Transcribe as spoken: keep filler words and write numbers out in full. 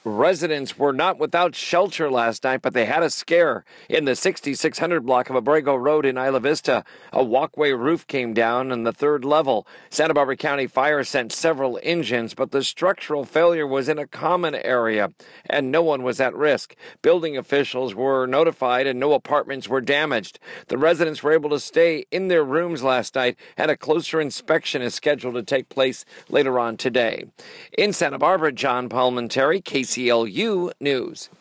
Residents were not without shelter last night, but they had a scare in the sixty-six hundred block of Abrego Road in Isla Vista. A walkway roof came down on the third level. Santa Barbara County Fire sent several engines, but the structural failure was in a common area, and no one was at risk. Building officials were notified, and no apartments were damaged. The residents were able to stay in their rooms last night, and a closer inspection is scheduled to take place later on today. In Santa Barbara, John Palmentary, K C L U News.